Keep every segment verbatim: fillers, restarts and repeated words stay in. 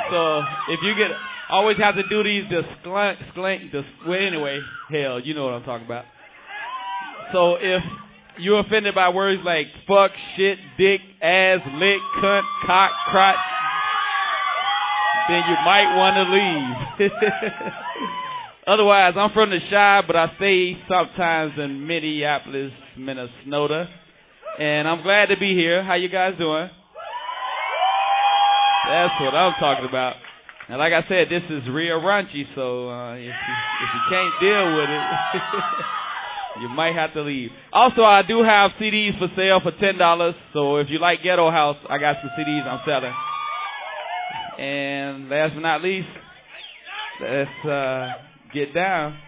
So if you get, always have to do these disclaim, disclaim, dis, well, anyway, hell, you know what I'm talking about. So if you're offended by words like fuck, shit, dick, ass, lick, cunt, cock, crotch, then you might want to leave. Otherwise, I'm from the Chi, but I stay sometimes in Minneapolis, Minnesota. And I'm glad to be here. How you guys doing? That's what I'm talking about. And like I said, this is real raunchy, so uh, if, you, if you can't deal with it, you might have to leave. Also, I do have C Ds for sale for ten dollars, so if you like Ghetto House, I got some C Ds I'm selling. And last but not least, let's uh, get down.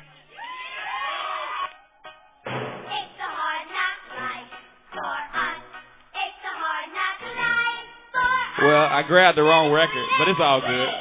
Well, I grabbed the wrong record, but it's all good.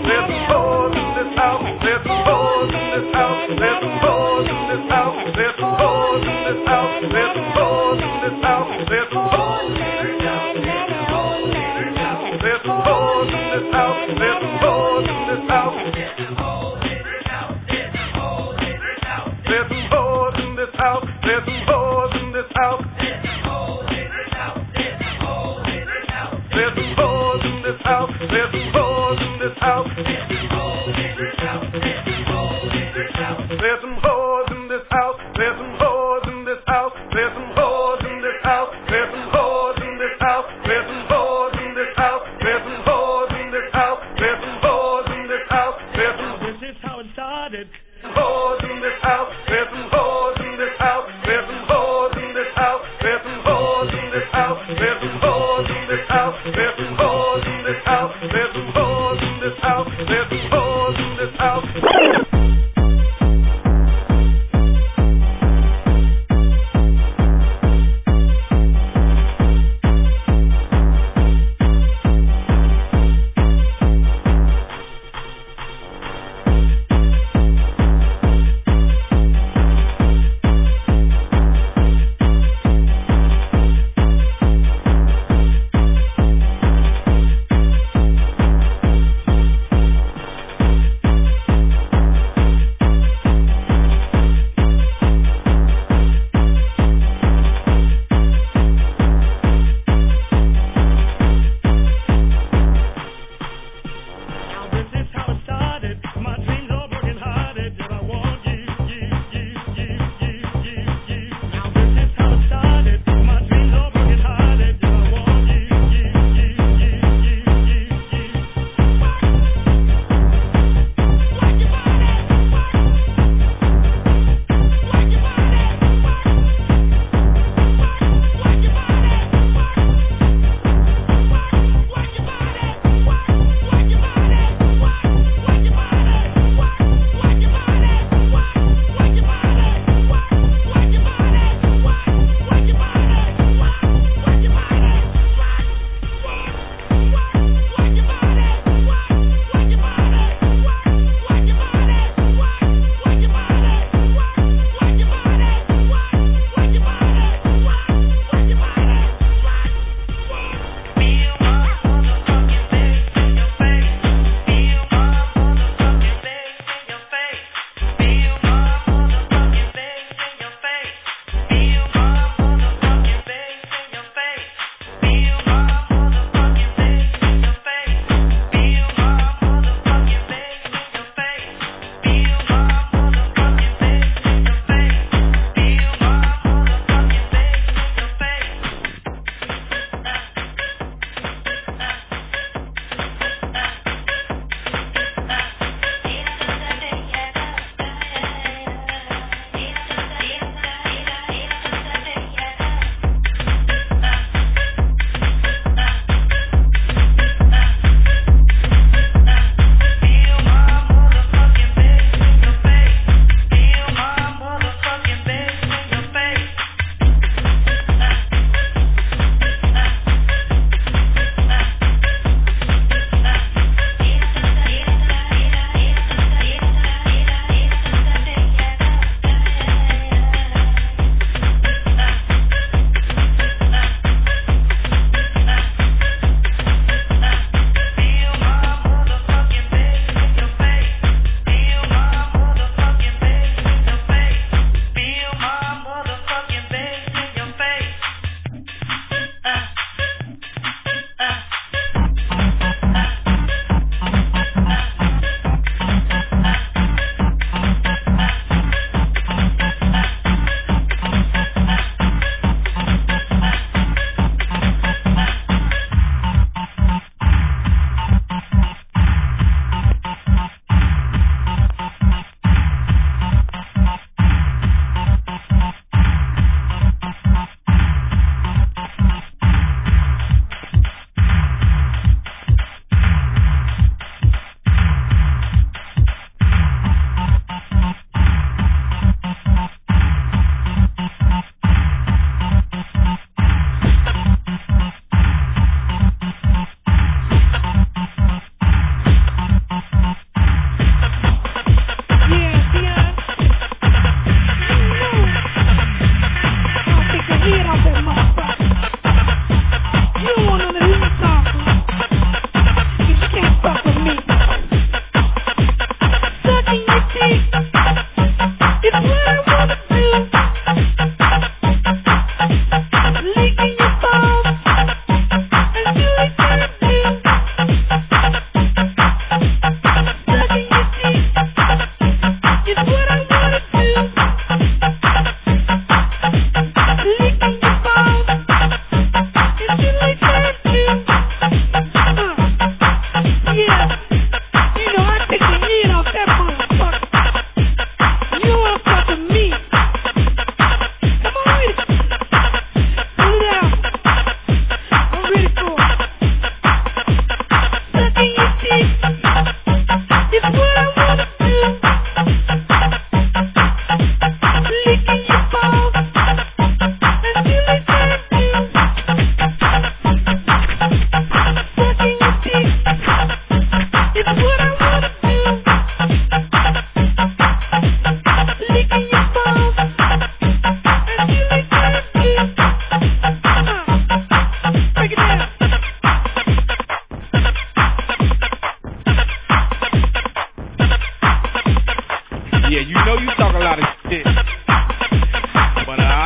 There's some hoes in this house. There's some hoes in this house. There's some hoes in this house. There's some hoes in this house. There's some hoes in this house. There's some hoes in this house. There's some hoes in this house. There's some hoes in this house. There's some hoes in this house. There's some hoes in this house. There's some hoes in this house. There's some hoes in this house. There's some hoes in this house. There's some hoes in this house. There's some. This is how it started. Hoes in this house. There's some hoes in this house. There's some hoes in this house. There's some hoes in this house. There's some hoes in this house. There's some hoes in this house. There's some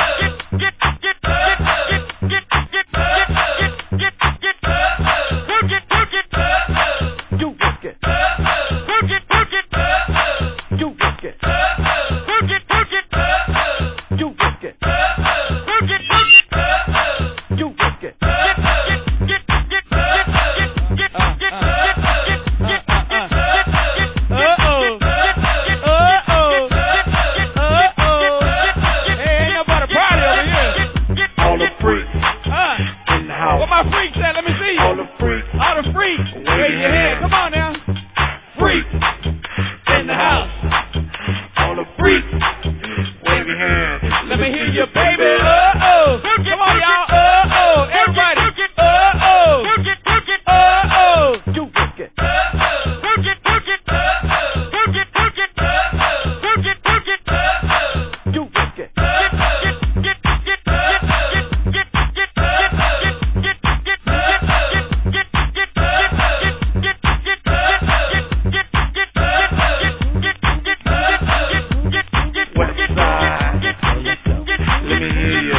get, get, get, get. hear you.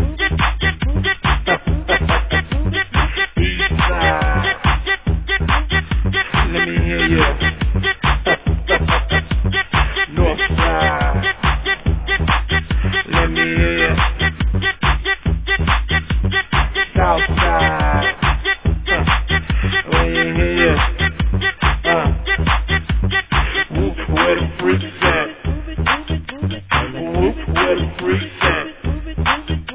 East side. Let me hear you. North side. Let me hear you. South side. Let me hear you. Uh. Whoop, where the freaks at? Whoop, where the freaks at?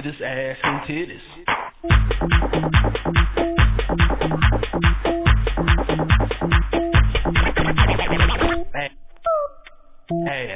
titties, ass and titties. Ass.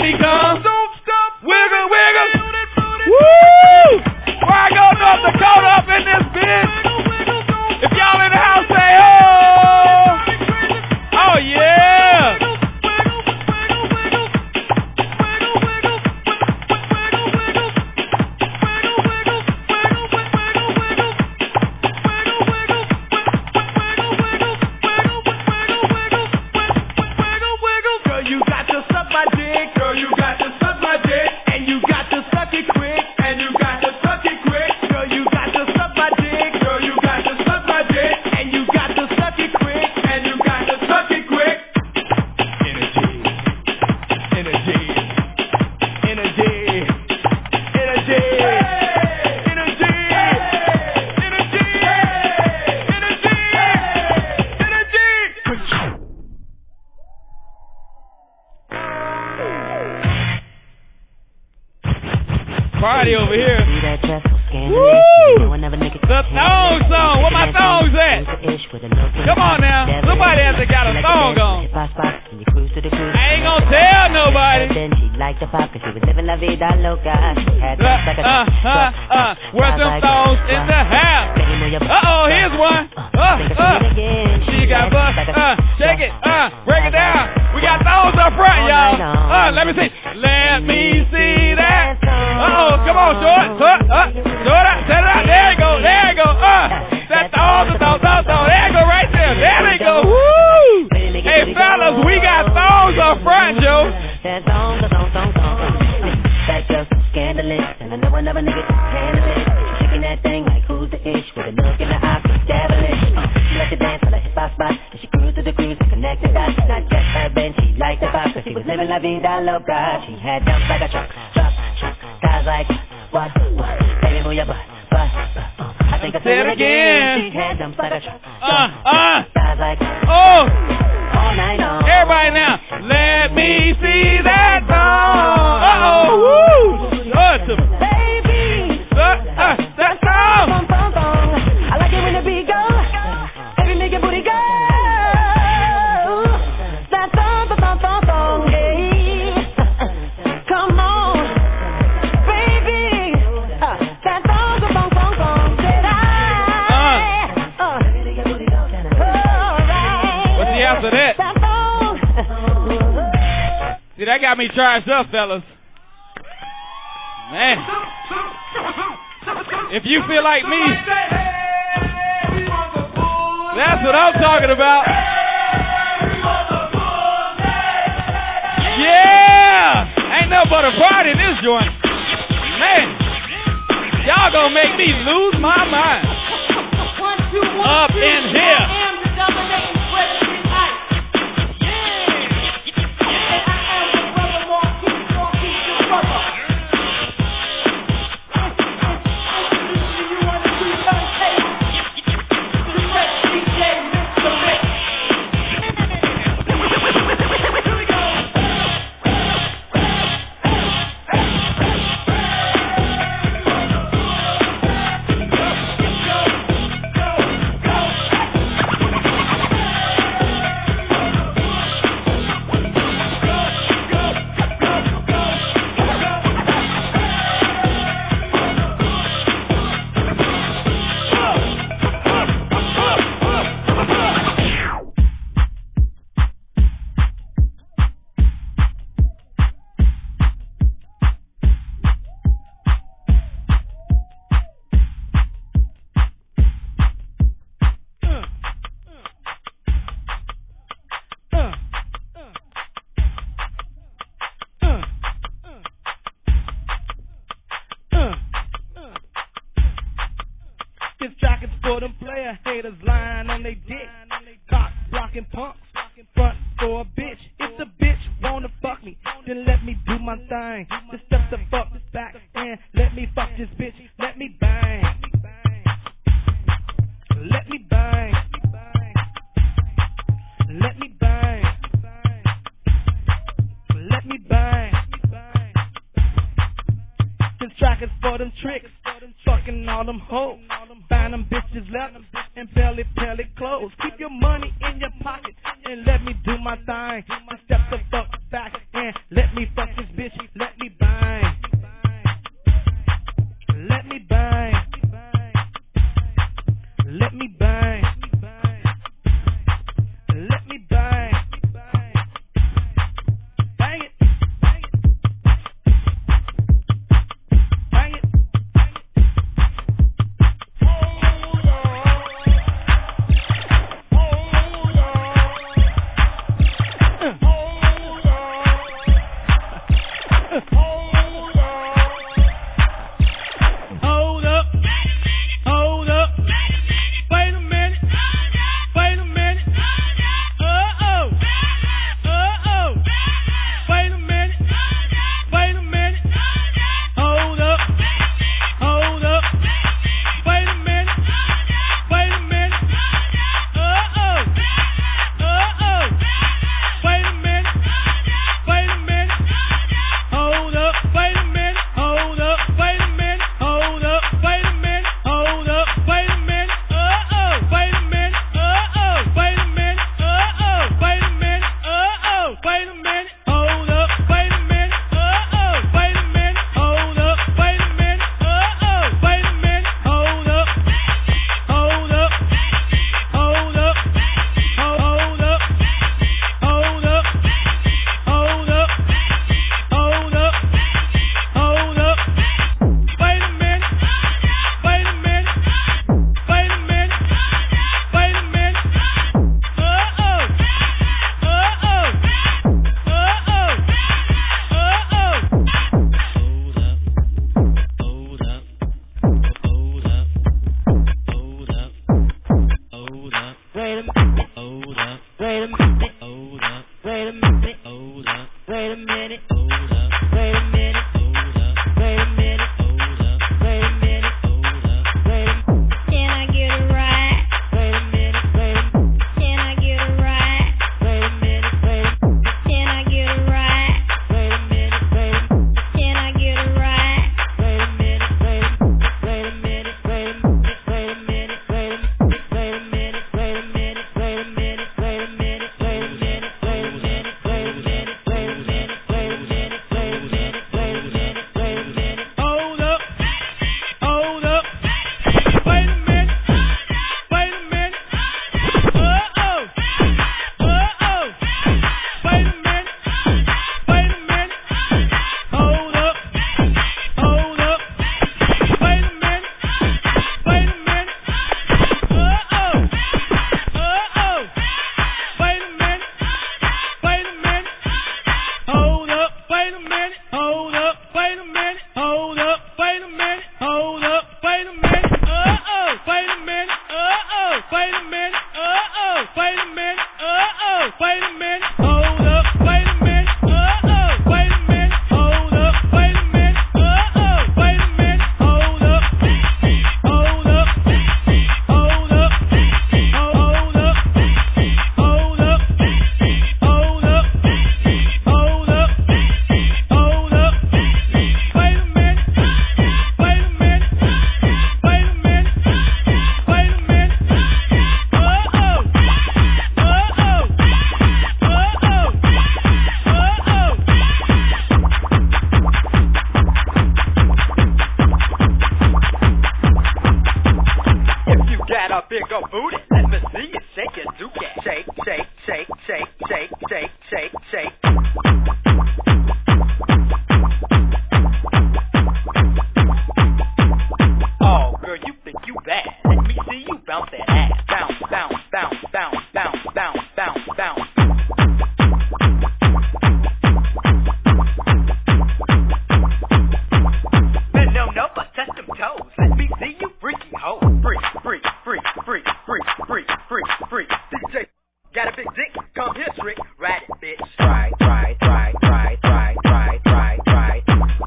Dakota. vida loca. She had Uh, like a uh, uh, uh, where's them thongs in the house? Uh-oh, here's one. Uh, uh, she got bust. Uh, shake it. Uh, break it down. We got thongs up front, y'all. Uh, let me see. Let me see that. Uh-oh, come on, show it. Uh, uh, show it out. Set it out. There you go. There you go. Uh, that thong, the thong, thong, thong. There you go, right there. There they go. Woo! Hey, fellas, we got thongs up front, Joe. That song, the song, song, song. That girl's scandalous, and I know another nigga can handle it. She shaking that thing like who's the ish, with a look in her eyes, so devilish. Uh, she liked to dance on the hip hop spot, and she cruised to the cruise and connected dots. Not just urban, she liked the vibe, 'cause she was living la vida loca. She had jumps like a truck, truck, truck. Guys like what, what? Baby, move your butt, butt, butt. Uh, I think I Say it again. She had jumps like a truck, Uh, truck. uh. Guys like Oh. all night long. Everybody now, let me see that thong. Uh-oh, woo. Show it to me. Baby, Uh, uh, that thong. Bong, bong, bong. I like it when the beat go. Baby, make your booty go. That thong, thong, thong, thong, thong. Hey, come on, baby. Uh, that thong, thong, thong, thong, thong. Said I. Uh. All right. What's the answer to that? That thong. See, that got me charged up, fellas. Man. If you feel like me, that's what I'm talking about. Yeah! Ain't nothing but a party in this joint. Man. Y'all gonna make me lose my mind. Up in here. For them player haters lying on they dick, cock blocking punks, front for a bitch. If the bitch wanna fuck me, then let me do my thing. Just step the fuck back and let me fuck this bitch. Let me bang, let me bang, let me bang, let me bang. This track is for them tricks, fucking all them hoes. Find them bitches left and belly, belly clothes. Keep your money in your pocket and let me do my thing. Just step the fuck back and let me fuck this bitch. Let me bang. Let me bang. Let me bang. Let me bang. Bang it. Bang it. Hold on. got a big old booty, let me see you shake your dookie. Shake, shake, shake, shake, shake, shake, shake, shake. Oh, girl, you think you bad? Let me see you bounce that ass. Bounce, bounce, bounce, bounce, bounce, bounce, bounce, bounce. Bend them over, touch them toes. Let me see you freaky hoe. Freak, freak, freak, freak, freak, freak, freak, freak. D J got a big dick, come here, trick. Ride it, bitch. Ride, ride, ride, ride, ride, ride, ride, ride.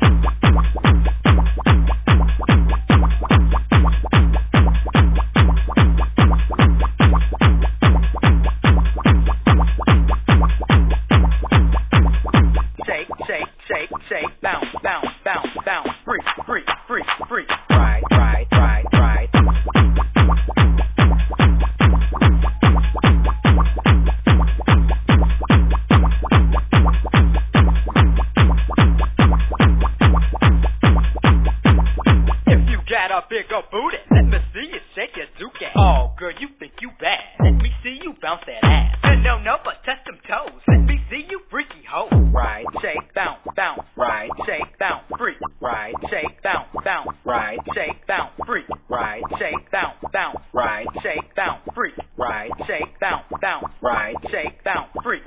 Shake, shake, shake, shake, bounce, bounce, bounce, bounce. Freak, freak, freak, freak. Ride, ride, ride, ride. If you got a big old booty, let me see you shake your dookie. Oh, girl, you think you bad? Let me see you bounce that ass. Bend no no, but touch them toes. Let me see you freaky hoe. Ride, shake, bounce, bounce. Ride, shake, bounce, freak. Ride, shake, bounce, bounce. Ride, shake, bounce, freak. Ride, shake, bounce, bounce. Ride, shake, bounce, freak. Ride, shake, bounce, bounce. Ride, shake, bounce, freak.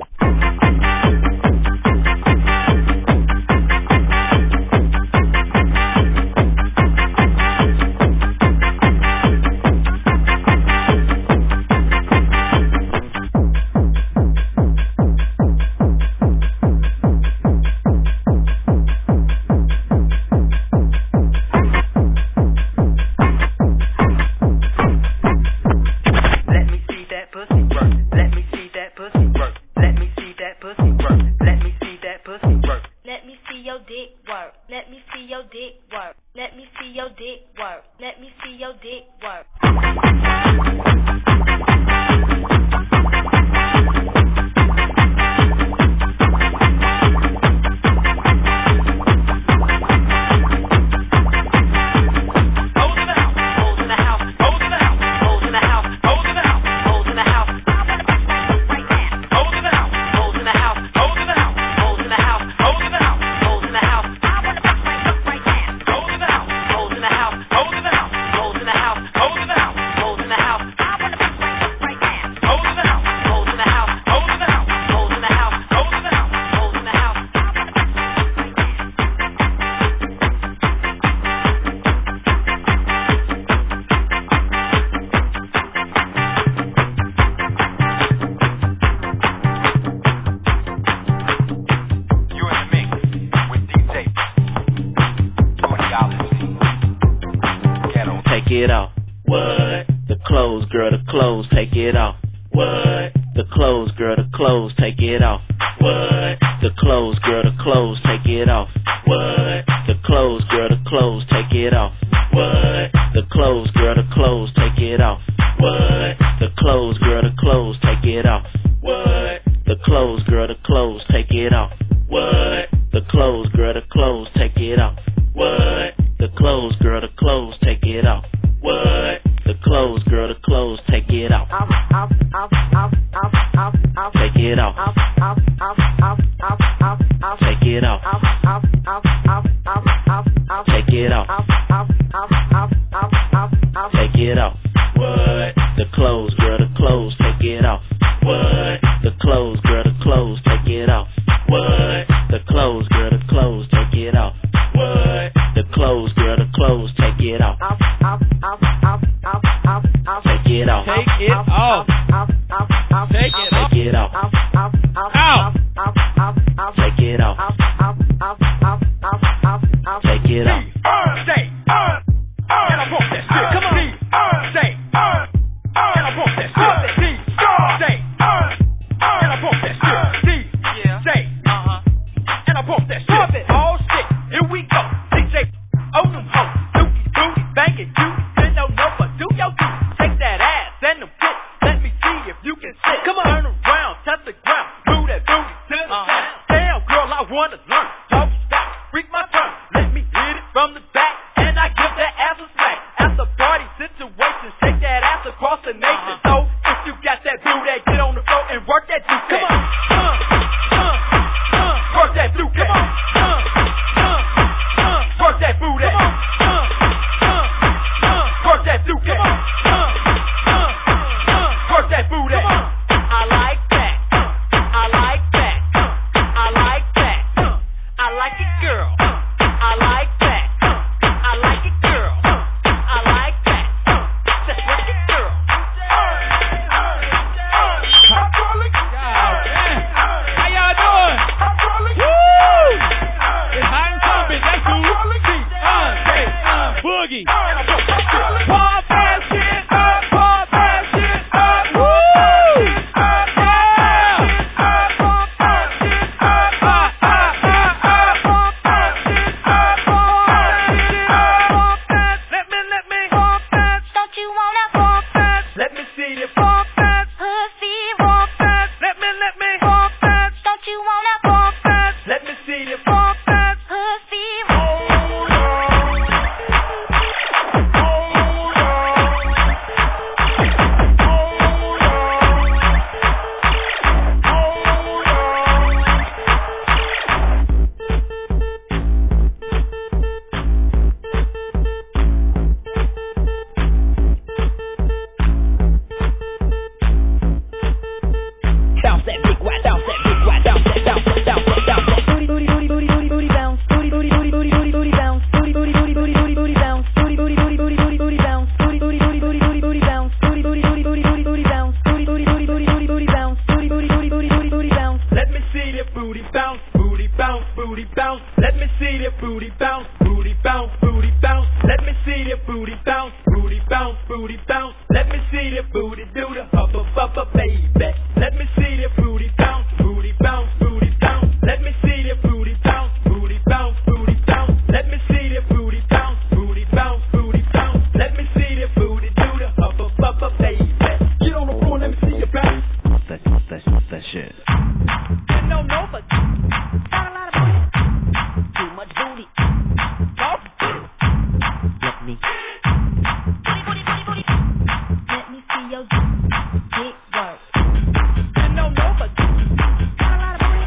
booty bounce. Let me see the booty do the hubba bubba, baby. Let me see the booty bounce, booty bounce, booty bounce. Let me see the booty bounce, booty bounce, booty bounce. Let me see the booty bounce, booty bounce, booty bounce. Let me see the booty do the hubba bubba, baby. Get on the floor, let me see your bounce. That, that, that shit. I don't know, but got a lot of booty. Too much booty. Oh. Let me. Booty, booty, booty, booty. Let me see your dick work. I don't know, but got a lot of booty.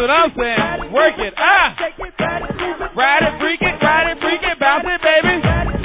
what I'm saying. Work it. Ah. Ride it, freak it, ride it, freak it, bounce it, baby.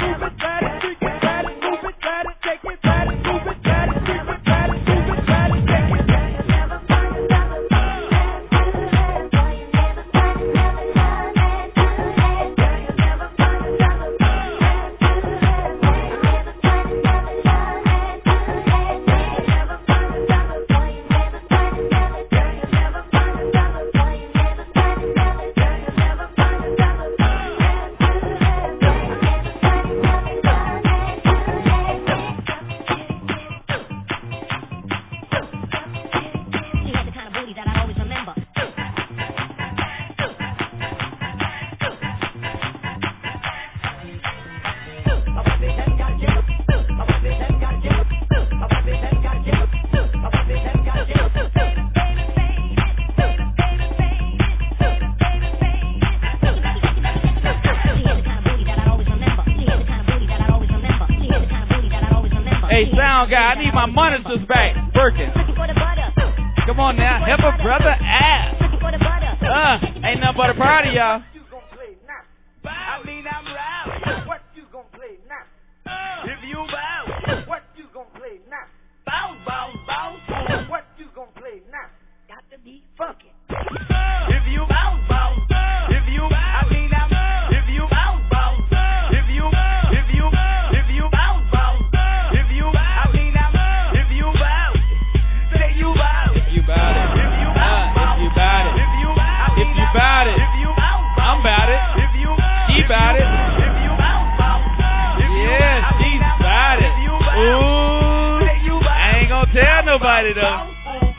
Guy, I need my monitors back. Working. Come on now, help a brother out. Uh, ain't nothing but a party, y'all. You gonna play now? I mean, I'm loud. What you gonna play now? If you bow, what you gonna play now? Bounce, bounce, bounce. What you gonna play now? Got to be funky. If you bounce, bounce. If you, I mean, I'm. If you bounce, bounce. If you, if you, if you bounce, bounce. If you, I mean, I'm. If you bounce, say you bounce. If you bout it. If you bounce, uh, if you bout it. If you, if you bout it. If you bounce, I'm bout it. If you, she bout it. If you bounce, bounce. Yeah, she's bout it. Ooh, I ain't gonna tell nobody though.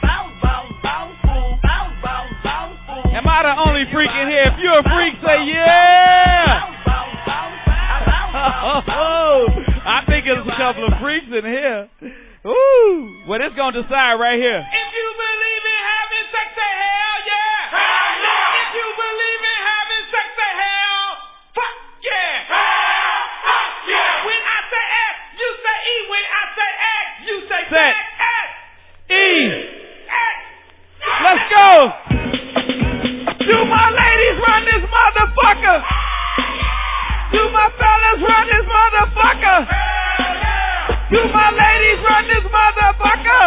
Am I the only freak in here? If you're a freak, say yeah! Oh, I think there's a couple of freaks in here. Ooh, well, it's going to decide right here. If you believe in having sex, say hell yeah! Hell yeah! If you believe in having sex, say hell fuck yeah! Hell fuck yeah! When I say X, you say E. When I say X, you say Set. X. E. X. Let's go! Do my ladies run this motherfucker? Do my fellas run this motherfucker? Do my ladies run this motherfucker?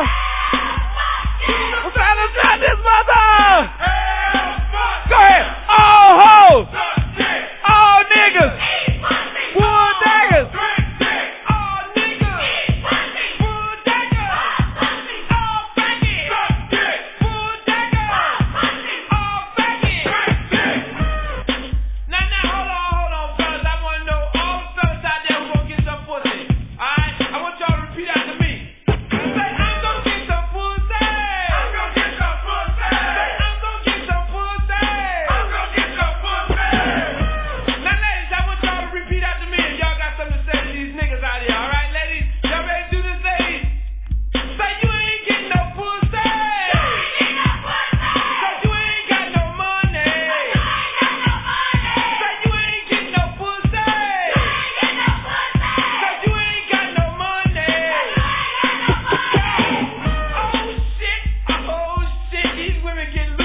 Fellas run this mother! Go ahead! All hoes! All niggas! Wood daggers! All niggas! Wood daggers! All faggots! Wood daggers! All faggots! Now, now, hold on, hold on, fellas. I want to know all the fellas out there who gonna get some pussy. Alright? I want y'all to repeat after me. Say, I'm gonna get some pussy! I'm gonna get some pussy! Say, I'm gonna get some pussy! I'm gonna get some pussy! Now, ladies, I want y'all to repeat after me, and y'all got something to say to these niggas out here, alright, ladies? Y'all ready to do this, ladies? Say, you ain't getting no pussy! Say, you ain't got no money! Say, you ain't getting no pussy! Say, you ain't got no money! Oh shit! Oh shit! These women get loose.